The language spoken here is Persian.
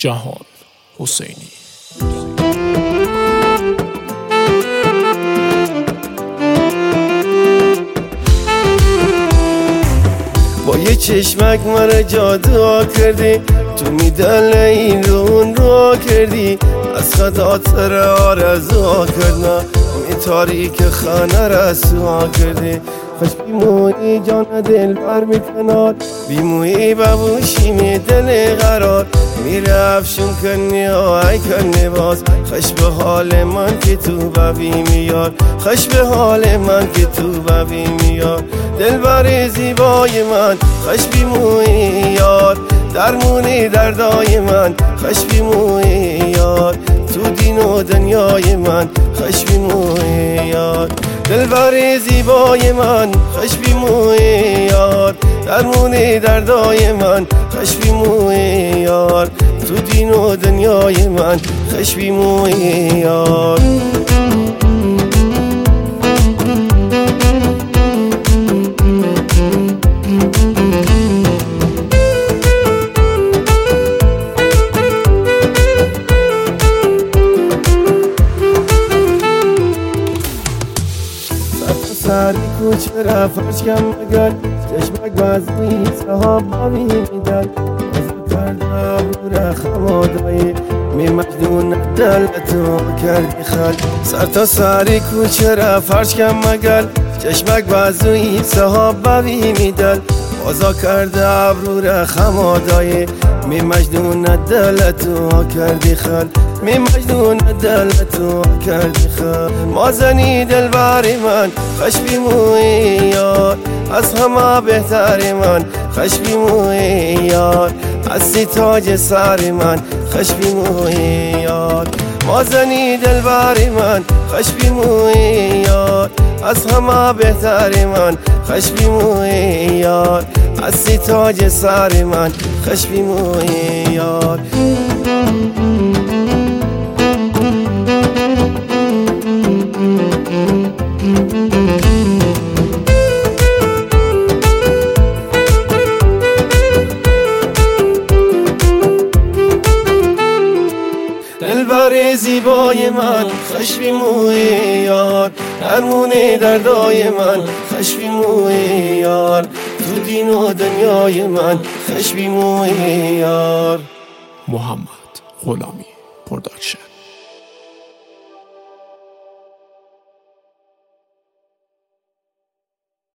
جهان حسینی. با یه چشمک من جادو کردی، تو میدل این رو اون رو کردی، از خاطر آرزو کردم می تاریک خانه رسوا کردی. خوش بیمویی جان دل بر میکنار، بیمویی ببوشی می دل قرار، میره افشون کنی آی کنی باز. خوش به حال من که تو ببی میار، خوش به حال من که تو ببی میار. دل بر زیبای من خوش بیمویی یار، درمونی دردای من خوش بیمویی یار، تو دین و دنیای من خوش بیمویی یار. دل بر زیبای من خوش بیمویی یار، درمونی دردای من خوش بیمویی یار، تو دین و دنیای من خوش بیمویی یار. سری کوچه رفت کم مگل، چشمک بزمی صحابا میدل، از کرده بور خمادایی می مجنون دلتو کردی خل. سر تا سری کوچه رفت کم مگل، چشمک بزمی صحابا میدل، بازا کرده ابرور خمادایی می مجنون دلتو کردی خل، می مجنون دلتو کردی خل. مازنی دل باری من خوش بیمویی یار، از همه بهتری من خوش بیمویی یار، از سی تاج سری من خوش بیمویی یار. مازنی دل باری من خوش بیمویی یار، از همه بهتری من خوش بیمویی یار، از سی تاج سری من خوش بیمویی یار. دل بر زیبای من خوش بیمویی یار، درمون دردای من خوش بیمویی یار، تو دین و دنیای من خوش بیمویی یار. محمد غلامی پروداکشن.